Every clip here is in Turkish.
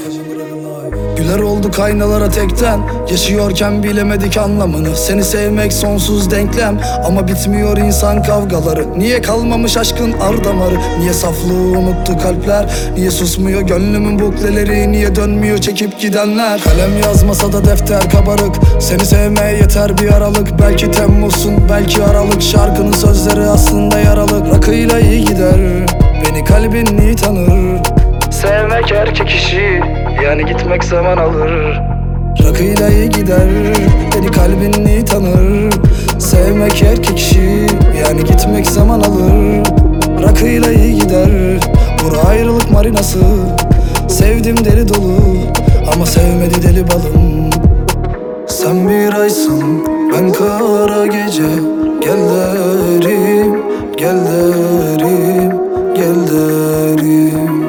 Güler olduk aynalara tekten, yaşıyorken bilemedik anlamını. Seni sevmek sonsuz denklem, ama bitmiyor insan kavgaları. Niye kalmamış aşkın ardamarı? Niye saflığı unuttu kalpler? Niye susmuyor gönlümün bukleleri? Niye dönmüyor çekip gidenler? Kalem yazmasa da defter kabarık. Seni sevmeye yeter bir aralık. Belki Temmuz'sun, belki Aralık. Şarkının sözleri aslında yaralı. Rakıyla iyi gider, beni kalbin iyi tanır. Sevmek erkek işi, yani gitmek zaman alır. Rakıyla iyi gider, beni kalbin iyi tanır. Sevmek erkek işi, yani gitmek zaman alır. Rakıyla iyi gider, bura ayrılık marinası. Sevdim deli dolu, ama sevmedi deli balım. Sen bir aysın, ben kara gece. Gel derim, gel derim, gel derim.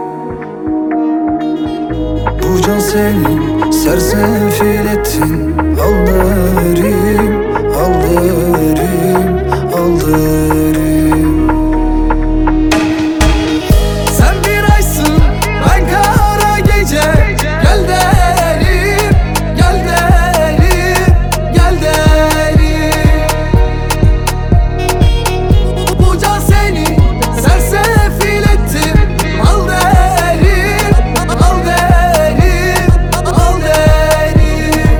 Bu can senin, sersefil ettin. Al derim, al derim, al derim. Sen bir aysın, ben kara gece. Gel derim, gel derim, gel derim. Bu can senin, sersefil ettin. Al derim, al derim, al derim.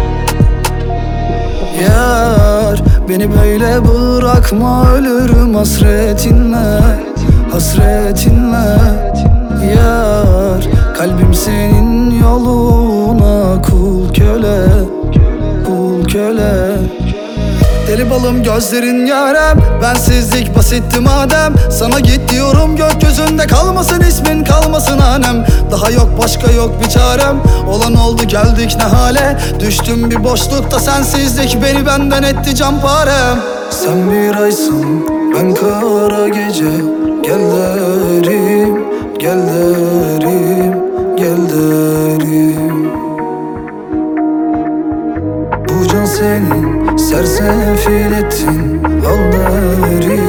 Yar, beni böyle bırakma, ölürüm hasretinle, hasretinle. Yar, kalbim senin yoluna kul köle, kul köle. Deli balım gözlerin yarem, bensizlik basitti madem. Sana git diyorum, gökyüzünde kalmasın ismin, kalmasın hanem. Daha yok, başka yok bir çarem. Olan oldu, geldik ne hale. Düştüm bir boşlukta, sensizlik beni benden etti canparem. Sen bir aysın, ben kara gece. Gel derim, gel derim, gel derim. Bu can senin, sersefil ettin. Al derim.